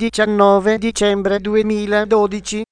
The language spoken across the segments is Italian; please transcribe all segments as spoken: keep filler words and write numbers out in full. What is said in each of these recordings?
diciannove dicembre duemiladodici.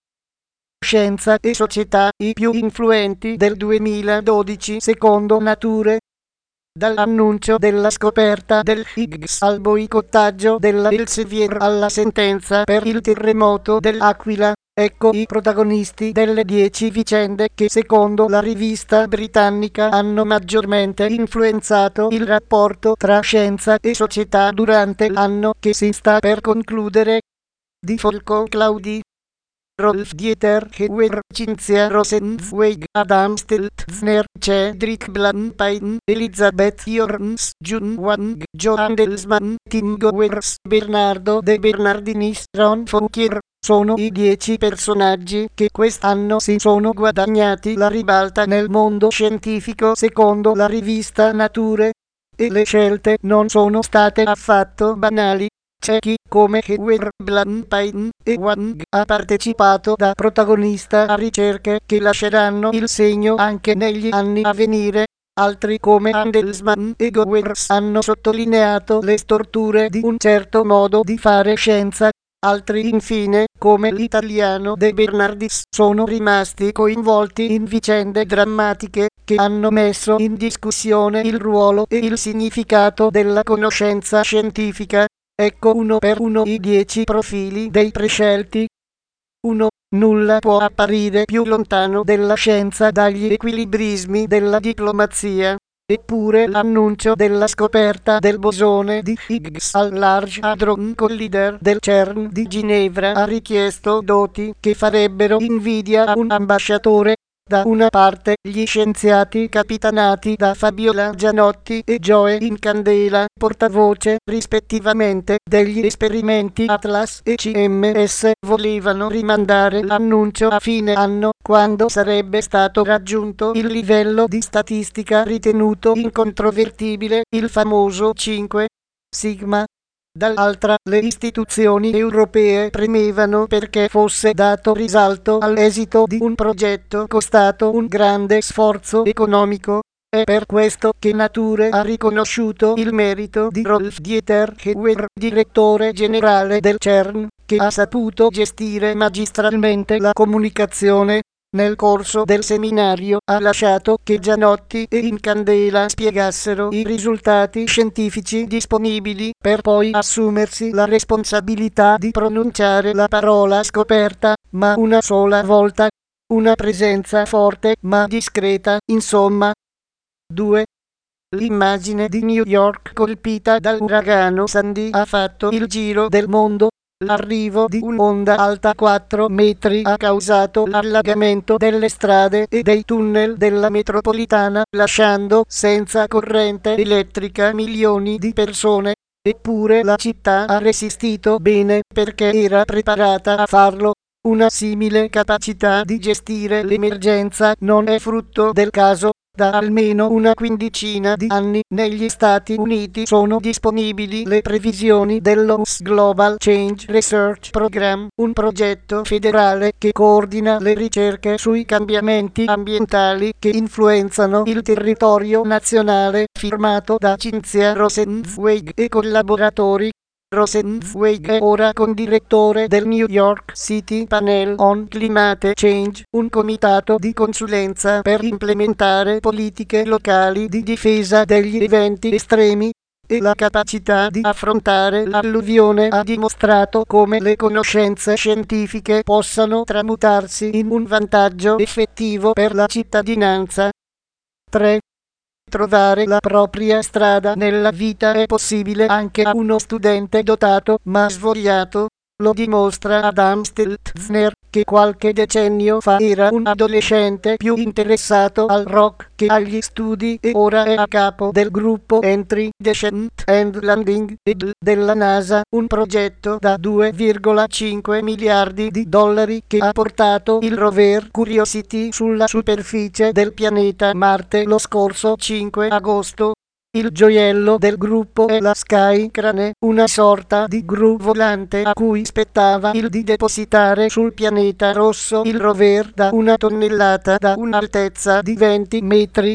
Scienza e società, i più influenti del duemiladodici secondo Nature. Dall'annuncio della scoperta del Higgs al boicottaggio della Elsevier alla sentenza per il terremoto dell'Aquila, ecco i protagonisti delle dieci vicende che secondo la rivista britannica hanno maggiormente influenzato il rapporto tra scienza e società durante l'anno che si sta per concludere. Di Folco Claudi, Rolf Dieter Heuer, Cinzia Rosenzweig, Adam Steltzner, Cedric Blancpain, Elizabeth Jorns, Jun Wang, Joe Handelsman, Tim Gowers, Bernardo De Bernardinis, Ron Fonkier. Sono i dieci personaggi che quest'anno si sono guadagnati la ribalta nel mondo scientifico secondo la rivista Nature. E le scelte non sono state affatto banali. C'è chi, come Heuer, Blancpain e Wang, ha partecipato da protagonista a ricerche che lasceranno il segno anche negli anni a venire. Altri come Handelsman e Gowers hanno sottolineato le storture di un certo modo di fare scienza. Altri infine, come l'italiano De Bernardis, sono rimasti coinvolti in vicende drammatiche che hanno messo in discussione il ruolo e il significato della conoscenza scientifica. Ecco uno per uno i dieci profili dei prescelti. uno. Nulla può apparire più lontano della scienza dagli equilibrismi della diplomazia. Eppure l'annuncio della scoperta del bosone di Higgs al Large Hadron Collider del CERN di Ginevra ha richiesto doti che farebbero invidia a un ambasciatore. Da una parte gli scienziati capitanati da Fabiola Gianotti e Joe Incandela, portavoce rispettivamente degli esperimenti Atlas e C M S, volevano rimandare l'annuncio a fine anno, quando sarebbe stato raggiunto il livello di statistica ritenuto incontrovertibile, il famoso cinque sigma. Dall'altra, le istituzioni europee premevano perché fosse dato risalto all'esito di un progetto costato un grande sforzo economico. È per questo che Nature ha riconosciuto il merito di Rolf Dieter Heuer, direttore generale del CERN, che ha saputo gestire magistralmente la comunicazione. Nel corso del seminario ha lasciato che Gianotti e Incandela spiegassero i risultati scientifici disponibili per poi assumersi la responsabilità di pronunciare la parola scoperta, ma una sola volta. Una presenza forte ma discreta, insomma. due. L'immagine di New York colpita dall'uragano Sandy ha fatto il giro del mondo. L'arrivo di un'onda alta quattro metri ha causato l'allagamento delle strade e dei tunnel della metropolitana, lasciando senza corrente elettrica milioni di persone. Eppure la città ha resistito bene perché era preparata a farlo. Una simile capacità di gestire l'emergenza non è frutto del caso. Da almeno una quindicina di anni negli Stati Uniti sono disponibili le previsioni dello Global Change Research Program, un progetto federale che coordina le ricerche sui cambiamenti ambientali che influenzano il territorio nazionale, firmato da Cinzia Rosenzweig e collaboratori. Rosenzweig è ora condirettore del New York City Panel on Climate Change, un comitato di consulenza per implementare politiche locali di difesa degli eventi estremi. E la capacità di affrontare l'alluvione ha dimostrato come le conoscenze scientifiche possano tramutarsi in un vantaggio effettivo per la cittadinanza. tre. Trovare la propria strada nella vita è possibile anche a uno studente dotato ma svogliato. Lo dimostra Adam Steltzner, che qualche decennio fa era un adolescente più interessato al rock che agli studi e ora è a capo del gruppo Entry, Descent and Landing E D L della NASA, un progetto da due virgola cinque miliardi di dollari che ha portato il rover Curiosity sulla superficie del pianeta Marte lo scorso cinque agosto. Il gioiello del gruppo è la Skycrane, una sorta di gru volante a cui spettava il di depositare sul pianeta rosso il rover da una tonnellata da un'altezza di venti metri.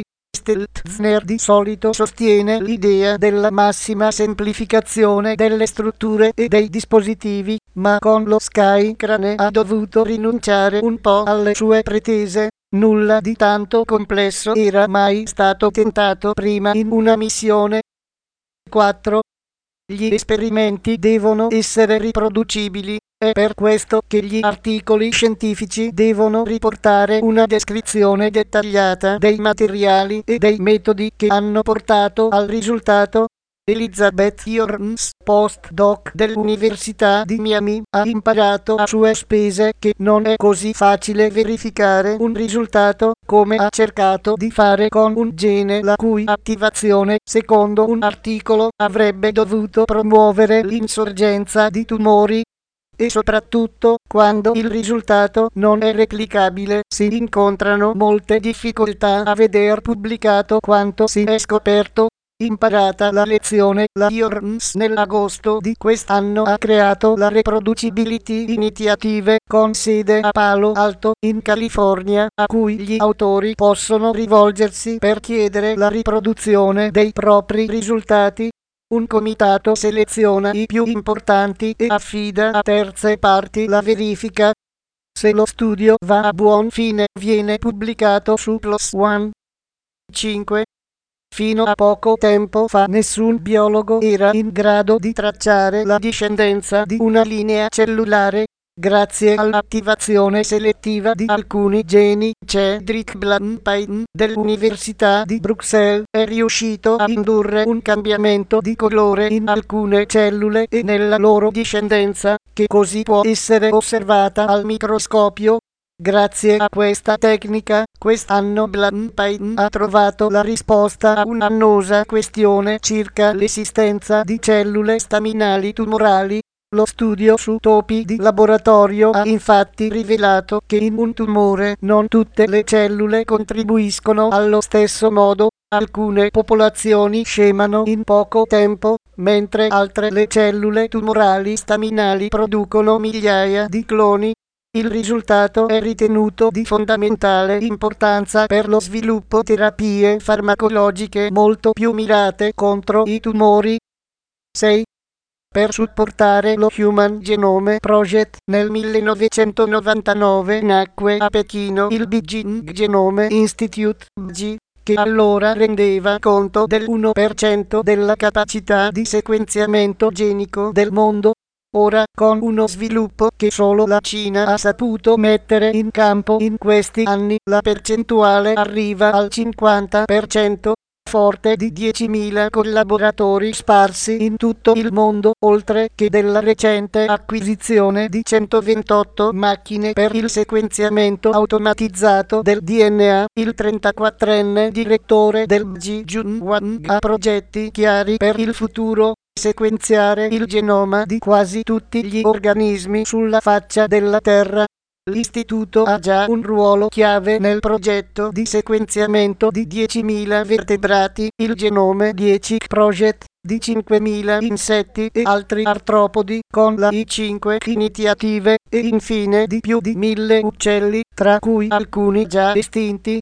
Steltzner di solito sostiene l'idea della massima semplificazione delle strutture e dei dispositivi, ma con lo Skycrane ha dovuto rinunciare un po' alle sue pretese. Nulla di tanto complesso era mai stato tentato prima in una missione. quattro. Gli esperimenti devono essere riproducibili. È per questo che gli articoli scientifici devono riportare una descrizione dettagliata dei materiali e dei metodi che hanno portato al risultato. Elizabeth Jorns, postdoc dell'Università di Miami, ha imparato a sue spese che non è così facile verificare un risultato come ha cercato di fare con un gene la cui attivazione, secondo un articolo, avrebbe dovuto promuovere l'insorgenza di tumori. E soprattutto, quando il risultato non è replicabile, si incontrano molte difficoltà a veder pubblicato quanto si è scoperto. Imparata la lezione, la Jorns nell'agosto di quest'anno ha creato la Reproducibility Initiative, con sede a Palo Alto, in California, a cui gli autori possono rivolgersi per chiedere la riproduzione dei propri risultati. Un comitato seleziona i più importanti e affida a terze parti la verifica. Se lo studio va a buon fine, viene pubblicato su PLOS ONE. cinque. Fino a poco tempo fa nessun biologo era in grado di tracciare la discendenza di una linea cellulare. Grazie all'attivazione selettiva di alcuni geni, Cedric Blancpain dell'Università di Bruxelles è riuscito a indurre un cambiamento di colore in alcune cellule e nella loro discendenza, che così può essere osservata al microscopio. Grazie a questa tecnica, quest'anno Blancpain ha trovato la risposta a un'annosa questione circa l'esistenza di cellule staminali tumorali. Lo studio su topi di laboratorio ha infatti rivelato che in un tumore non tutte le cellule contribuiscono allo stesso modo. Alcune popolazioni scemano in poco tempo, mentre altre le cellule tumorali staminali producono migliaia di cloni. Il risultato è ritenuto di fondamentale importanza per lo sviluppo terapie farmacologiche molto più mirate contro i tumori. sei. Per supportare lo Human Genome Project, nel millenovecentonovantanove nacque a Pechino il Beijing Genome Institute, B G I, che allora rendeva conto dell'uno per cento della capacità di sequenziamento genico del mondo. Ora, con uno sviluppo che solo la Cina ha saputo mettere in campo in questi anni, la percentuale arriva al cinquanta per cento. Forte di diecimila collaboratori sparsi in tutto il mondo, oltre che della recente acquisizione di centoventotto macchine per il sequenziamento automatizzato del D N A, il trentaquattrenne direttore del B G I, Jun Wang, ha progetti chiari per il futuro: sequenziare il genoma di quasi tutti gli organismi sulla faccia della Terra. L'istituto ha già un ruolo chiave nel progetto di sequenziamento di diecimila vertebrati, il Genome dieci Project, di cinquemila insetti e altri artropodi, con la I cinque Iniziative, e infine di più di mille uccelli, tra cui alcuni già estinti.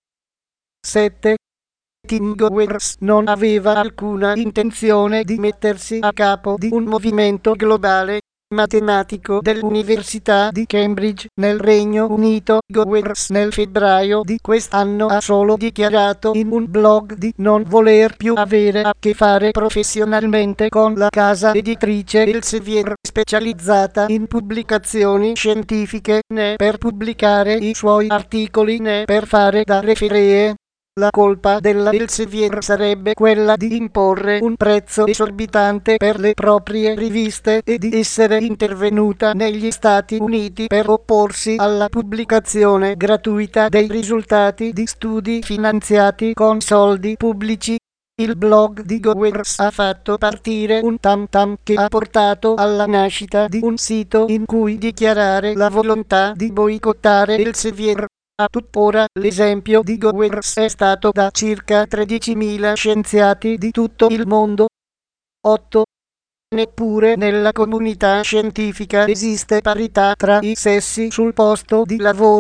sette. Tim Gowers non aveva alcuna intenzione di mettersi a capo di un movimento globale. Matematico dell'Università di Cambridge, nel Regno Unito, Gowers nel febbraio di quest'anno ha solo dichiarato in un blog di non voler più avere a che fare professionalmente con la casa editrice Elsevier, specializzata in pubblicazioni scientifiche, né per pubblicare i suoi articoli né per fare da referee. La colpa della Elsevier sarebbe quella di imporre un prezzo esorbitante per le proprie riviste e di essere intervenuta negli Stati Uniti per opporsi alla pubblicazione gratuita dei risultati di studi finanziati con soldi pubblici. Il blog di Gowers ha fatto partire un tam tam che ha portato alla nascita di un sito in cui dichiarare la volontà di boicottare Elsevier. A tuttora, l'esempio di Gowers è stato da circa tredicimila scienziati di tutto il mondo. otto. Neppure nella comunità scientifica esiste parità tra i sessi sul posto di lavoro.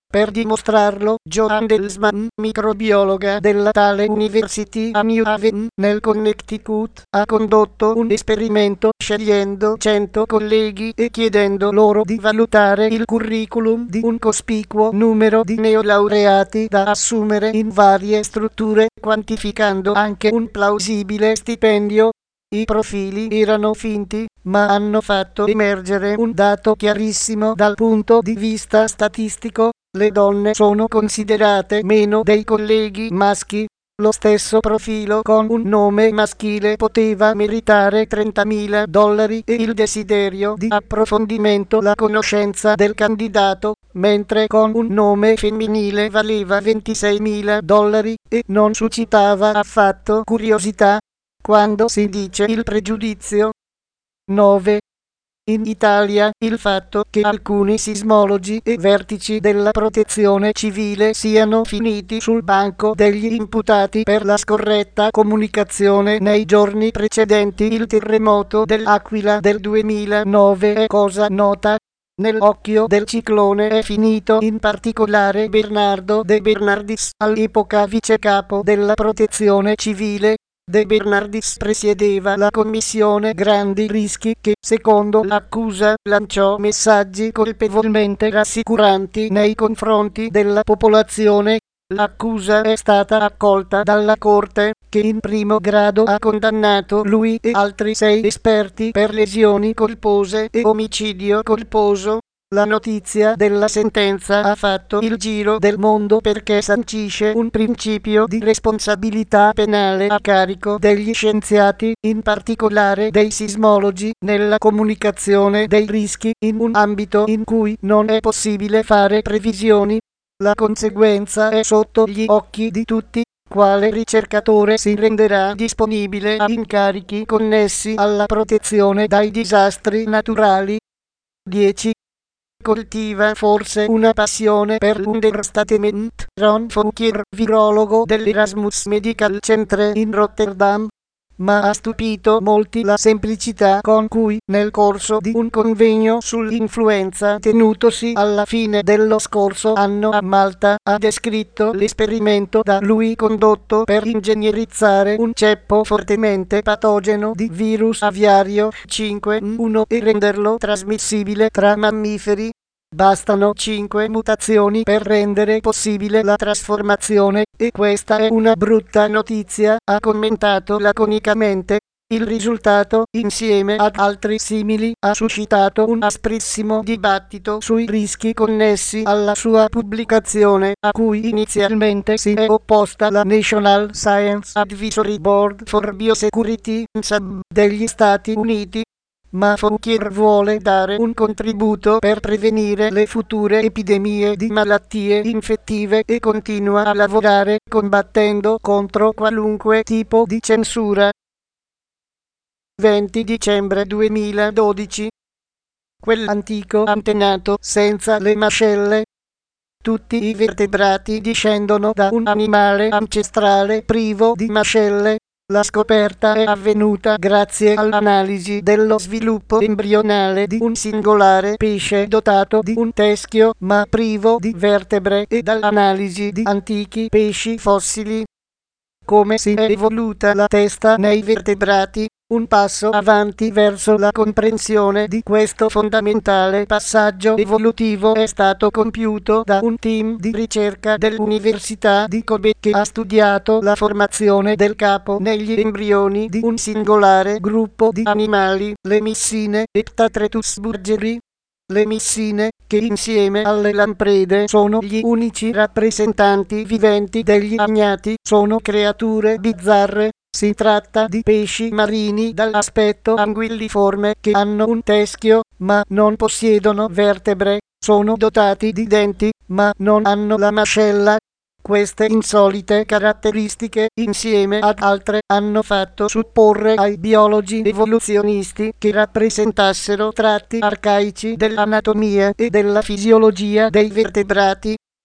Per dimostrarlo, Jo Handelsman, microbiologa della tale University a New Haven, nel Connecticut, ha condotto un esperimento scegliendo cento colleghi e chiedendo loro di valutare il curriculum di un cospicuo numero di neolaureati da assumere in varie strutture, quantificando anche un plausibile stipendio. I profili erano finti, ma hanno fatto emergere un dato chiarissimo dal punto di vista statistico. Le donne sono considerate meno dei colleghi maschi. Lo stesso profilo con un nome maschile poteva meritare trentamila dollari e il desiderio di approfondimento, la conoscenza del candidato, mentre con un nome femminile valeva ventiseimila dollari e non suscitava affatto curiosità. Quando si dice il pregiudizio. nove. In Italia, il fatto che alcuni sismologi e vertici della protezione civile siano finiti sul banco degli imputati per la scorretta comunicazione nei giorni precedenti il terremoto dell'Aquila del duemilanove è cosa nota. Nell'occhio del ciclone è finito in particolare Bernardo De Bernardis, all'epoca vicecapo della protezione civile. De Bernardis presiedeva la commissione grandi rischi che, secondo l'accusa, lanciò messaggi colpevolmente rassicuranti nei confronti della popolazione. L'accusa è stata accolta dalla Corte, che in primo grado ha condannato lui e altri sei esperti per lesioni colpose e omicidio colposo. La notizia della sentenza ha fatto il giro del mondo perché sancisce un principio di responsabilità penale a carico degli scienziati, in particolare dei sismologi, nella comunicazione dei rischi in un ambito in cui non è possibile fare previsioni. La conseguenza è sotto gli occhi di tutti. Quale ricercatore si renderà disponibile a incarichi connessi alla protezione dai disastri naturali? dieci. Coltiva forse una passione per l'Unterstatement. Ron Fouquier, virologo dell'Erasmus Medical Centre in Rotterdam, ma ha stupito molti la semplicità con cui, nel corso di un convegno sull'influenza tenutosi alla fine dello scorso anno a Malta, ha descritto l'esperimento da lui condotto per ingegnerizzare un ceppo fortemente patogeno di virus aviario cinque N uno e renderlo trasmissibile tra mammiferi. Bastano cinque mutazioni per rendere possibile la trasformazione, e questa è una brutta notizia, ha commentato laconicamente. Il risultato, insieme ad altri simili, ha suscitato un asprissimo dibattito sui rischi connessi alla sua pubblicazione, a cui inizialmente si è opposta la National Science Advisory Board for Biosecurity N S A B degli Stati Uniti. Ma Fouquier vuole dare un contributo per prevenire le future epidemie di malattie infettive e continua a lavorare combattendo contro qualunque tipo di censura. venti dicembre duemiladodici. Quell'antico antenato senza le mascelle. Tutti i vertebrati discendono da un animale ancestrale privo di mascelle. La scoperta è avvenuta grazie all'analisi dello sviluppo embrionale di un singolare pesce dotato di un teschio ma privo di vertebre e dall'analisi di antichi pesci fossili. Come si è evoluta la testa nei vertebrati? Un passo avanti verso la comprensione di questo fondamentale passaggio evolutivo è stato compiuto da un team di ricerca dell'Università di Kobe che ha studiato la formazione del capo negli embrioni di un singolare gruppo di animali, le missine Heptatretus burgeri. Le missine, che insieme alle lamprede sono gli unici rappresentanti viventi degli agnati, sono creature bizzarre. Si tratta di pesci marini dall'aspetto anguilliforme che hanno un teschio, ma non possiedono vertebre, sono dotati di denti, ma non hanno la mascella. Queste insolite caratteristiche, insieme ad altre, hanno fatto supporre ai biologi evoluzionisti che rappresentassero tratti arcaici dell'anatomia e della fisiologia dei vertebrati.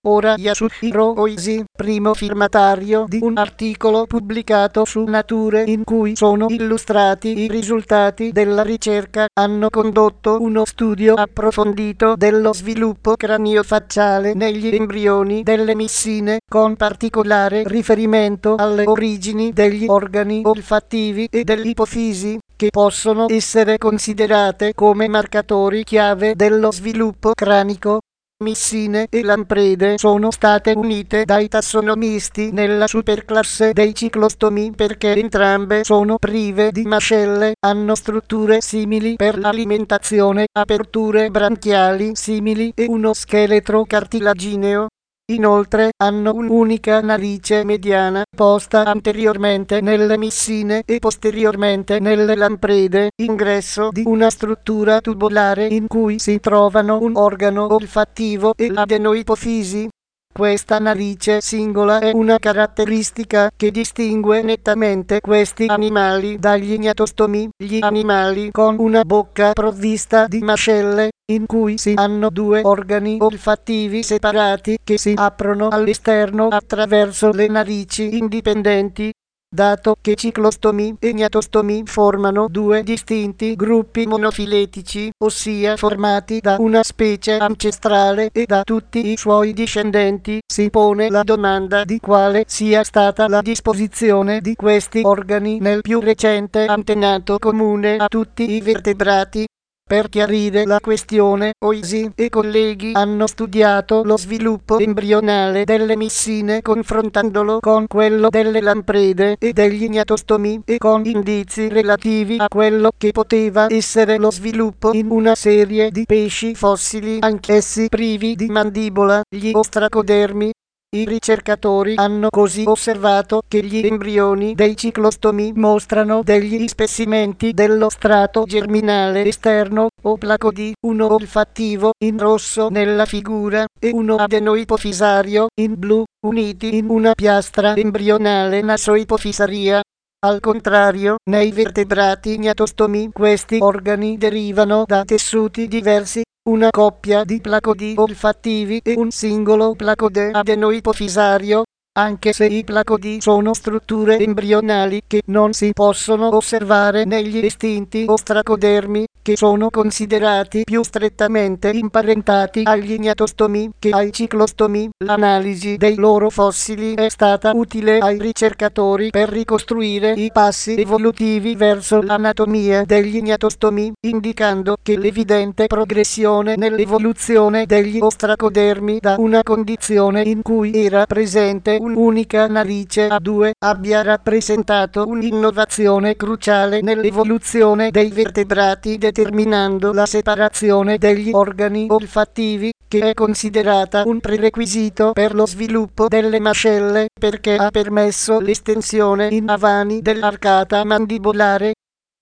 Ora Yasuhiro Oishi, primo firmatario di un articolo pubblicato su Nature in cui sono illustrati i risultati della ricerca, hanno condotto uno studio approfondito dello sviluppo craniofacciale negli embrioni delle missine, con particolare riferimento alle origini degli organi olfattivi e dell'ipofisi, che possono essere considerate come marcatori chiave dello sviluppo cranico. Missine e lamprede sono state unite dai tassonomisti nella superclasse dei ciclostomi perché entrambe sono prive di mascelle, hanno strutture simili per l'alimentazione, aperture branchiali simili e uno scheletro cartilagineo. Inoltre hanno un'unica narice mediana, posta anteriormente nelle missine e posteriormente nelle lamprede, ingresso di una struttura tubolare in cui si trovano un organo olfattivo e l'adenoipofisi. Questa narice singola è una caratteristica che distingue nettamente questi animali dagli gnatostomi, gli animali con una bocca provvista di mascelle, in cui si hanno due organi olfattivi separati che si aprono all'esterno attraverso le narici indipendenti. Dato che ciclostomi e gnatostomi formano due distinti gruppi monofiletici, ossia formati da una specie ancestrale e da tutti i suoi discendenti, si pone la domanda di quale sia stata la disposizione di questi organi nel più recente antenato comune a tutti i vertebrati. Per chiarire la questione, Oishi e colleghi hanno studiato lo sviluppo embrionale delle missine confrontandolo con quello delle lamprede e degli gnatostomi e con indizi relativi a quello che poteva essere lo sviluppo in una serie di pesci fossili, anch'essi privi di mandibola, gli ostracodermi. I ricercatori hanno così osservato che gli embrioni dei ciclostomi mostrano degli ispessimenti dello strato germinale esterno, o placo di uno olfattivo in rosso nella figura e uno adenoipofisario in blu, uniti in una piastra embrionale nasoipofisaria. Al contrario, nei vertebrati gnatostomi questi organi derivano da tessuti diversi, una coppia di placodi olfattivi e un singolo placode adenoipofisario, anche se i placodi sono strutture embrionali che non si possono osservare negli estinti ostracodermi, che sono considerati più strettamente imparentati agli gnatostomi che ai ciclostomi. L'analisi dei loro fossili è stata utile ai ricercatori per ricostruire i passi evolutivi verso l'anatomia degli gnatostomi, indicando che l'evidente progressione nell'evoluzione degli ostracodermi da una condizione in cui era presente un'unica narice a due abbia rappresentato un'innovazione cruciale nell'evoluzione dei vertebrati, determinando la separazione degli organi olfattivi, che è considerata un prerequisito per lo sviluppo delle mascelle, perché ha permesso l'estensione in avanti dell'arcata mandibolare.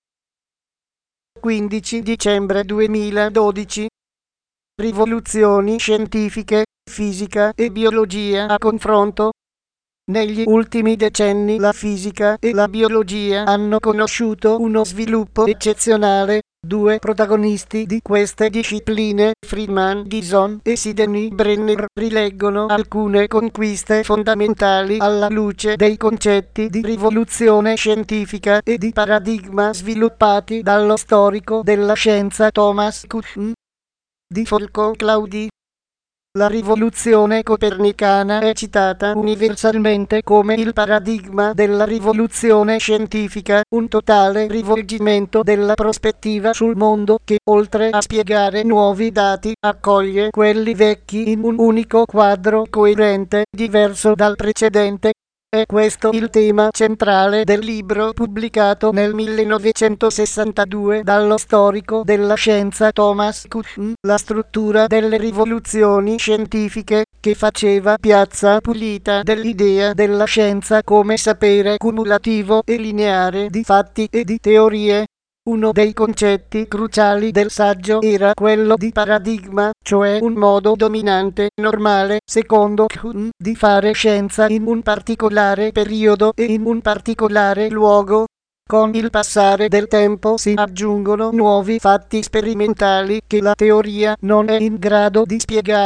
quindici dicembre duemiladodici. Rivoluzioni scientifiche, fisica e biologia a confronto. Negli ultimi decenni la fisica e la biologia hanno conosciuto uno sviluppo eccezionale. Due protagonisti di queste discipline, Freeman Dyson e Sidney Brenner, rileggono alcune conquiste fondamentali alla luce dei concetti di rivoluzione scientifica e di paradigma sviluppati dallo storico della scienza Thomas Kuhn. Di Folco Claudi. La rivoluzione copernicana è citata universalmente come il paradigma della rivoluzione scientifica, un totale rivolgimento della prospettiva sul mondo che, oltre a spiegare nuovi dati, accoglie quelli vecchi in un unico quadro coerente, diverso dal precedente. È questo il tema centrale del libro pubblicato nel millenovecentosessantadue dallo storico della scienza Thomas Kuhn, La struttura delle rivoluzioni scientifiche, che faceva piazza pulita dell'idea della scienza come sapere cumulativo e lineare di fatti e di teorie. Uno dei concetti cruciali del saggio era quello di paradigma, cioè un modo dominante, normale, secondo Kuhn, di fare scienza in un particolare periodo e in un particolare luogo. Con il passare del tempo si aggiungono nuovi fatti sperimentali che la teoria non è in grado di spiegare.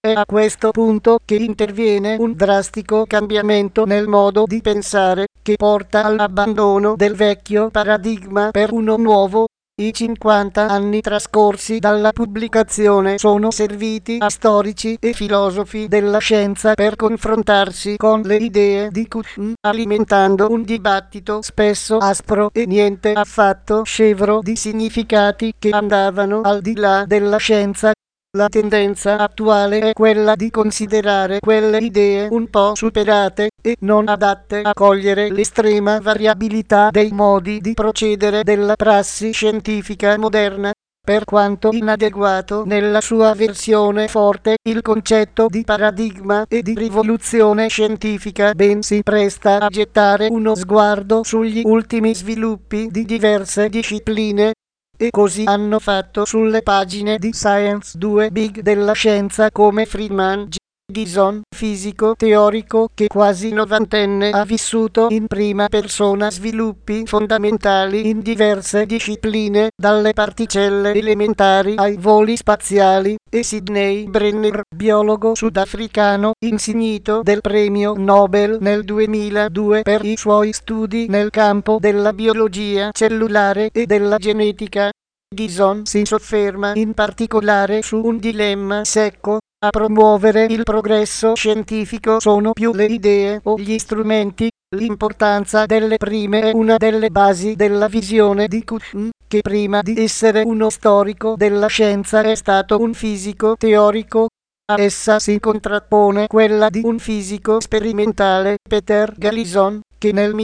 È a questo punto che interviene un drastico cambiamento nel modo di pensare, che porta all'abbandono del vecchio paradigma per uno nuovo. I cinquanta anni trascorsi dalla pubblicazione sono serviti a storici e filosofi della scienza per confrontarsi con le idee di Kuhn, alimentando un dibattito spesso aspro e niente affatto scevro di significati che andavano al di là della scienza. La tendenza attuale è quella di considerare quelle idee un po' superate e non adatte a cogliere l'estrema variabilità dei modi di procedere della prassi scientifica moderna. Per quanto inadeguato nella sua versione forte, il concetto di paradigma e di rivoluzione scientifica ben si presta a gettare uno sguardo sugli ultimi sviluppi di diverse discipline. E così hanno fatto sulle pagine di Science due big della scienza come Freeman G. Dyson, fisico teorico che quasi novantenne ha vissuto in prima persona sviluppi fondamentali in diverse discipline, dalle particelle elementari ai voli spaziali, e Sidney Brenner, biologo sudafricano, insignito del premio Nobel nel duemiladue per i suoi studi nel campo della biologia cellulare e della genetica. Dyson si sofferma in particolare su un dilemma secco: a promuovere il progresso scientifico sono più le idee o gli strumenti? L'importanza delle prime è una delle basi della visione di Kuhn, che prima di essere uno storico della scienza è stato un fisico teorico. A essa si contrappone quella di un fisico sperimentale, Peter Galison, che nel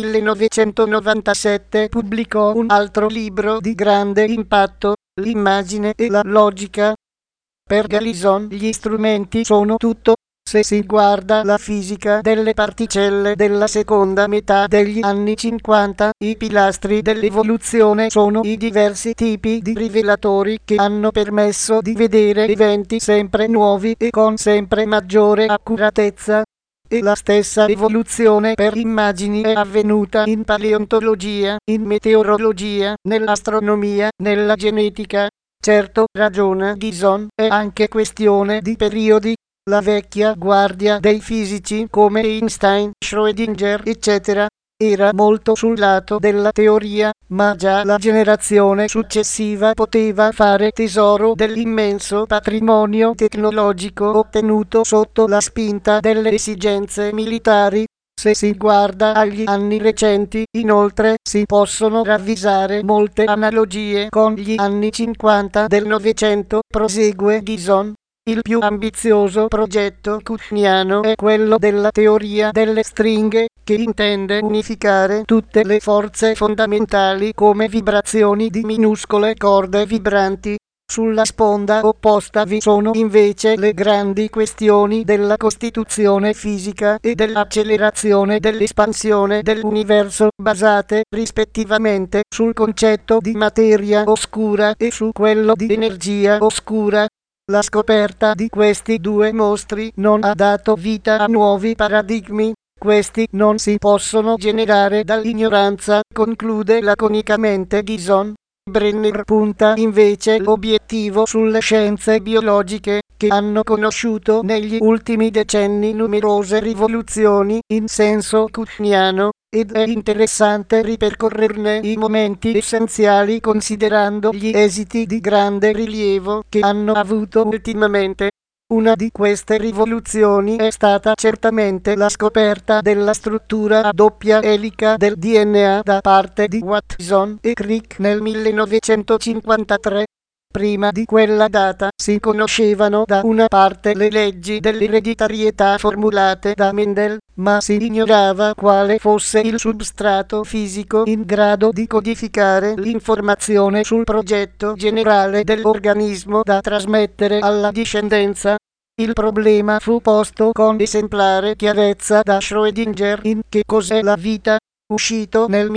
millenovecentonovantasette pubblicò un altro libro di grande impatto, L'immagine e la logica. Per Galison gli strumenti sono tutto. Se si guarda la fisica delle particelle della seconda metà degli anni cinquanta, i pilastri dell'evoluzione sono i diversi tipi di rivelatori che hanno permesso di vedere eventi sempre nuovi e con sempre maggiore accuratezza. E la stessa evoluzione per immagini è avvenuta in paleontologia, in meteorologia, nell'astronomia, nella genetica. Certo, ragiona Dyson, è anche questione di periodi. La vecchia guardia dei fisici come Einstein, Schrödinger, eccetera, era molto sul lato della teoria, ma già la generazione successiva poteva fare tesoro dell'immenso patrimonio tecnologico ottenuto sotto la spinta delle esigenze militari. Se si guarda agli anni recenti, inoltre, si possono ravvisare molte analogie con gli anni cinquanta del Novecento, prosegue Dyson. Il più ambizioso progetto kuhniano è quello della teoria delle stringhe, che intende unificare tutte le forze fondamentali come vibrazioni di minuscole corde vibranti. Sulla sponda opposta vi sono invece le grandi questioni della costituzione fisica e dell'accelerazione dell'espansione dell'universo, basate rispettivamente sul concetto di materia oscura e su quello di energia oscura. La scoperta di questi due mostri non ha dato vita a nuovi paradigmi. Questi non si possono generare dall'ignoranza, conclude laconicamente Dyson. Brenner punta invece l'obiettivo sulle scienze biologiche, che hanno conosciuto negli ultimi decenni numerose rivoluzioni in senso kuhniano, ed è interessante ripercorrerne i momenti essenziali considerando gli esiti di grande rilievo che hanno avuto ultimamente. Una di queste rivoluzioni è stata certamente la scoperta della struttura a doppia elica del D N A da parte di Watson e Crick nel millenovecentocinquantatré. Prima di quella data si conoscevano da una parte le leggi dell'ereditarietà formulate da Mendel, ma si ignorava quale fosse il substrato fisico in grado di codificare l'informazione sul progetto generale dell'organismo da trasmettere alla discendenza. Il problema fu posto con esemplare chiarezza da Schrödinger in Che cos'è la vita?, uscito nel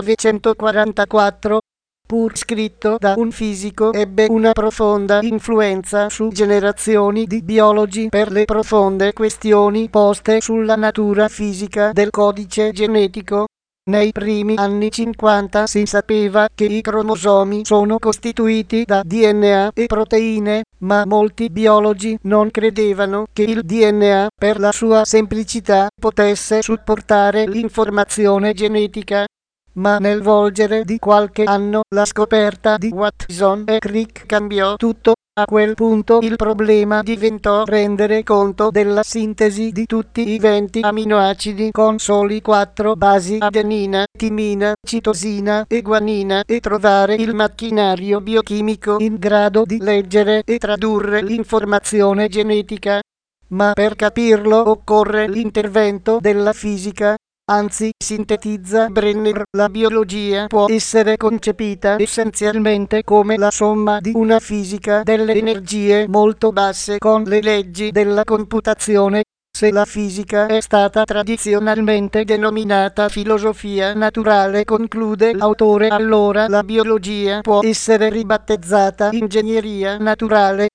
millenovecentoquarantaquattro. Pur scritto da un fisico, ebbe una profonda influenza su generazioni di biologi per le profonde questioni poste sulla natura fisica del codice genetico. Nei primi anni cinquanta si sapeva che i cromosomi sono costituiti da D N A e proteine, ma molti biologi non credevano che il D N A, per la sua semplicità, potesse supportare l'informazione genetica. Ma nel volgere di qualche anno la scoperta di Watson e Crick cambiò tutto. A quel punto il problema diventò rendere conto della sintesi di tutti i venti aminoacidi con soli quattro basi: adenina, timina, citosina e guanina, e trovare il macchinario biochimico in grado di leggere e tradurre l'informazione genetica. Ma per capirlo occorre l'intervento della fisica. Anzi, sintetizza Brenner, la biologia può essere concepita essenzialmente come la somma di una fisica delle energie molto basse con le leggi della computazione. Se la fisica è stata tradizionalmente denominata filosofia naturale, conclude l'autore, allora la biologia può essere ribattezzata ingegneria naturale.